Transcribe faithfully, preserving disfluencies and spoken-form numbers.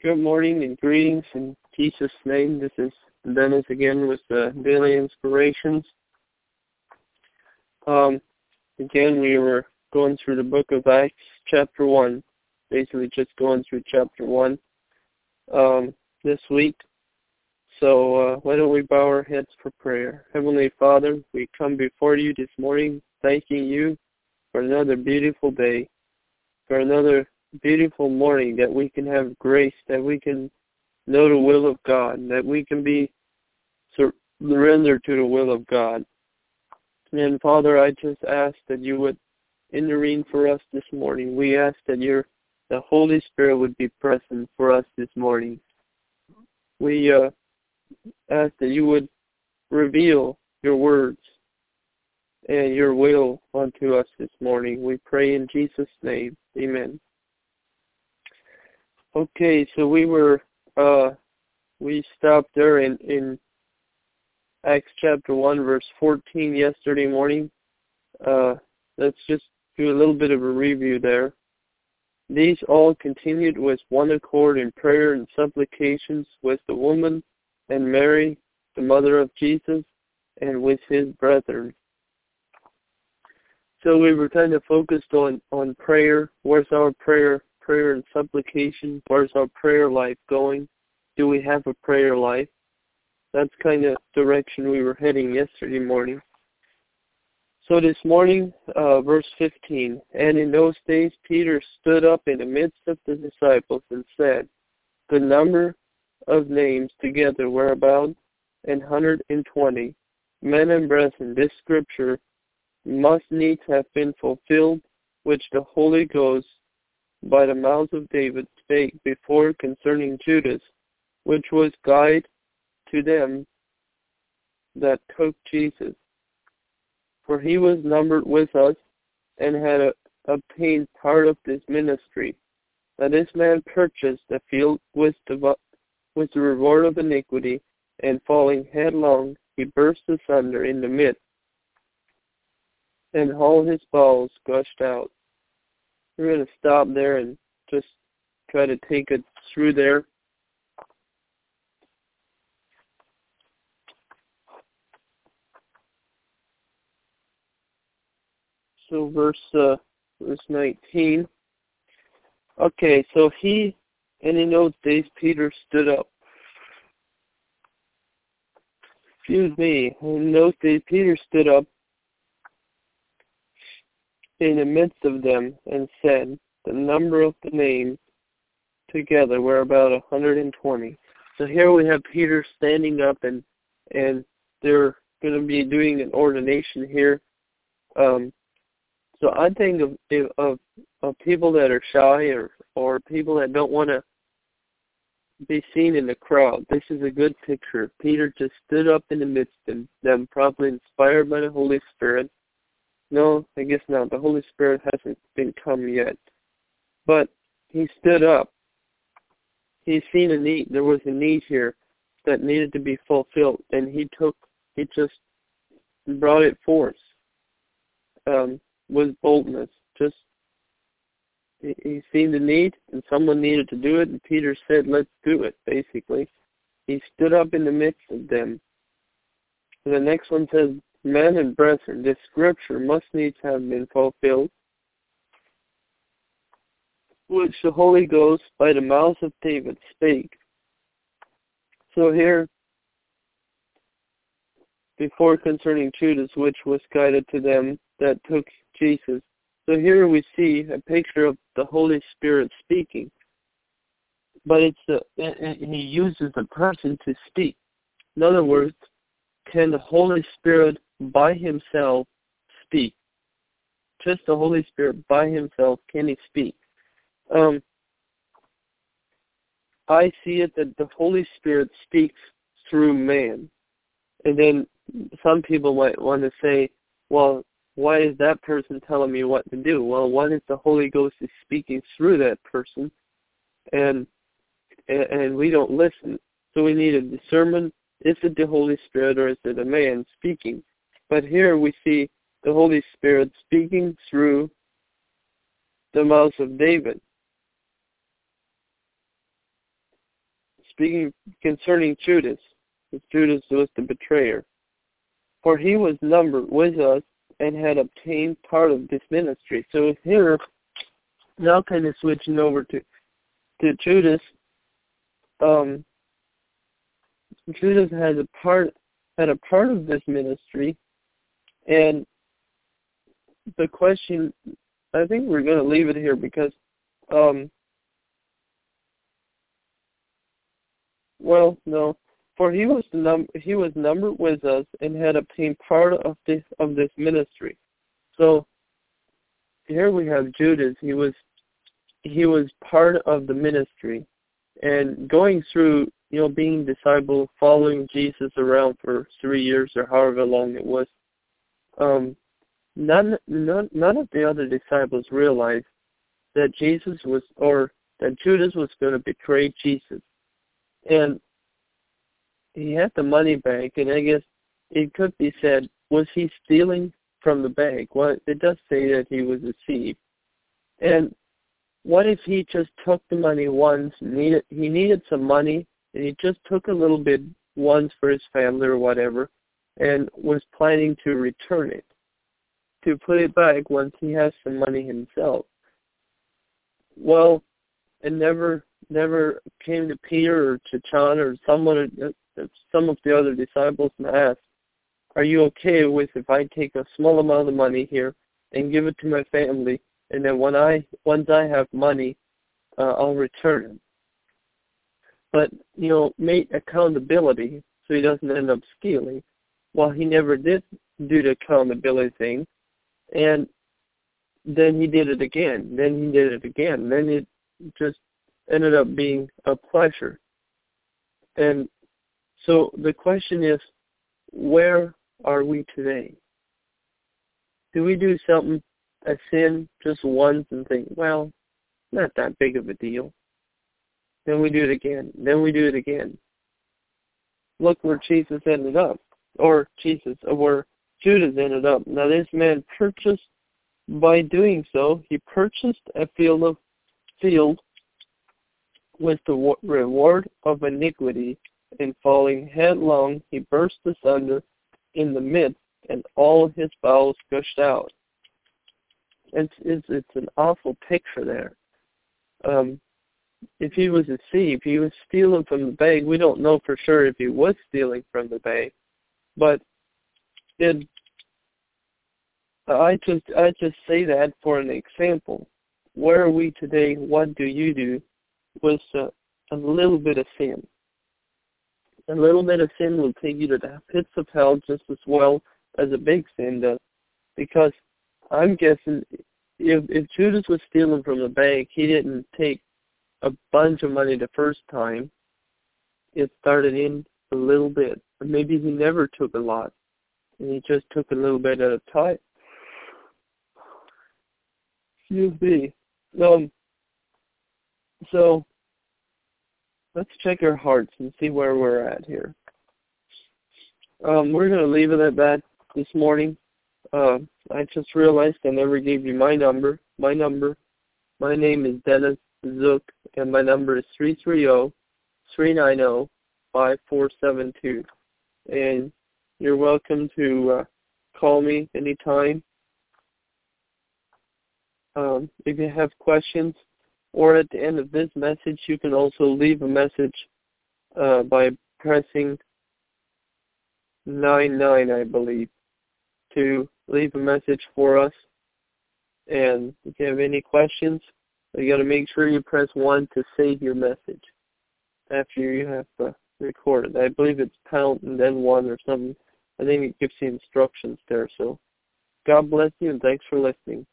Good morning and greetings in Jesus' name. This is Dennis again with the Daily Inspirations. Um, again, we were going through the book of Acts, chapter one, basically just going through chapter one um, this week. So uh, why don't we bow our heads for prayer. Heavenly Father, we come before you this morning thanking you for another beautiful day, for another beautiful morning, that we can have grace, that we can know the will of God, that we can be surrendered to the will of God. And Father, I just ask that you would intervene for us this morning. We ask that your the Holy Spirit would be present for us this morning. We uh, ask that you would reveal your words and your will unto us this morning. We pray in Jesus' name. Amen. Okay, so we were, uh, we stopped there in, in Acts chapter one, verse fourteen yesterday morning. Uh, let's just do a little bit of a review there. These all continued with one accord in prayer and supplications with the woman and Mary, the mother of Jesus, and with his brethren. So we were kind of focused on, on prayer. Where's our prayer? Prayer and supplication. Where's our prayer life going? Do we have a prayer life? That's kind of direction we were heading yesterday morning. So this morning, uh, verse fifteen, and in those days Peter stood up in the midst of the disciples and said, the number of names together were about an hundred and twenty. Men and brethren, this scripture must needs have been fulfilled, which the Holy Ghost by the mouth of David spake before concerning Judas, which was guide to them that took Jesus. For he was numbered with us, and had a, obtained part of this ministry. That this man purchased the field with the, with the reward of iniquity, and falling headlong, he burst asunder in the midst, and all his bowels gushed out. We're going to stop there and just try to take it through there. So verse uh, verse nineteen. Okay, so he, and in those days Peter stood up. Excuse me. In those days Peter stood up in the midst of them and said, the number of the names together were about a hundred and twenty. So here we have Peter standing up, and and they're going to be doing an ordination here. Um, so I think of, of of people that are shy, or or people that don't want to be seen in the crowd. This is a good picture. Peter just stood up in the midst of them, probably inspired by the Holy Spirit. No, I guess not. The Holy Spirit hasn't been come yet. But he stood up. He's seen a need. There was a need here that needed to be fulfilled, and he took, he just brought it forth um, with boldness. Just, he, he seen the need, and someone needed to do it, and Peter said, let's do it, basically. He stood up in the midst of them. And the next one says, men and brethren, this scripture must needs have been fulfilled, which the Holy Ghost by the mouth of David spake. So here, before concerning Judas, which was guided to them that took Jesus. So here we see a picture of the Holy Spirit speaking, but it's a, he uses a person to speak. In other words, can the Holy Spirit by himself speak? Just the Holy Spirit by himself, can he speak? Um, I see it that the Holy Spirit speaks through man. And then some people might want to say, well, why is that person telling me what to do? Well, one is the Holy Ghost is speaking through that person, and and we don't listen. So we need a discernment. Is it the Holy Spirit, or is it a man speaking? But here we see the Holy Spirit speaking through the mouth of David. speaking concerning Judas, Judas was the betrayer. For he was numbered with us and had obtained part of this ministry. So here, now kind of switching over to, to Judas, um, Judas has a part, had a part of this ministry, and the question, I think we're going to leave it here because, um, well, no, for he was num he was numbered with us and had obtained part of this of this ministry. So here we have Judas. He was he was part of the ministry, and going through, you know, being disciple, following Jesus around for three years or however long it was. Um, none none none of the other disciples realized that Jesus was, or that Judas was going to betray Jesus, and he had the money bag, and I guess it could be said, was he stealing from the bag? Well, it does say that he was a thief. And what if he just took the money once, needed he needed some money, and he just took a little bit once for his family or whatever, and was planning to return it, to put it back once he has some money himself? Well, it never never came to Peter or to John or someone, some of the other disciples, and asked, are you okay with if I take a small amount of money here and give it to my family, and then when I, once I have money, uh, I'll return it? But, you know, make accountability so he doesn't end up stealing. Well, he never did do the accountability thing, and then he did it again, then he did it again, then it just ended up being a pleasure. And so the question is, where are we today? Do we do something, a sin, just once and think, well, not that big of a deal? Then we do it again. Then we do it again. Look where Jesus ended up, or Jesus, or where Judas ended up. Now this man purchased, by doing so, he purchased a field of field with the reward of iniquity, and falling headlong, he burst asunder in the midst, and all his bowels gushed out. It's, it's, it's an awful picture there. Um, if he was a thief, he was stealing from the bag. We don't know for sure if he was stealing from the bag, but it, I just I just say that for an example. Where are we today? What do you do with uh, a little bit of sin? A little bit of sin will take you to the pits of hell just as well as a big sin does. Because I'm guessing if, if Judas was stealing from the bank, he didn't take a bunch of money the first time. It started in a little bit. Or maybe he never took a lot, and he just took a little bit at a time. Excuse me. Um, so, let's check our hearts and see where we're at here. Um, we're going to leave it at that this morning. Uh, I just realized I never gave you my number. My number, my name is Dennis Zook, and my number is three three zero, three nine zero, five four seven two. And you're welcome to uh, call me anytime. Um, if you have questions, or at the end of this message, you can also leave a message uh, by pressing nine nine, I believe, to leave a message for us. And if you have any questions, you got to make sure you press one to save your message after you have uh, recorded. I believe it's pound and then one or something. I think it gives you instructions there. So God bless you, and thanks for listening.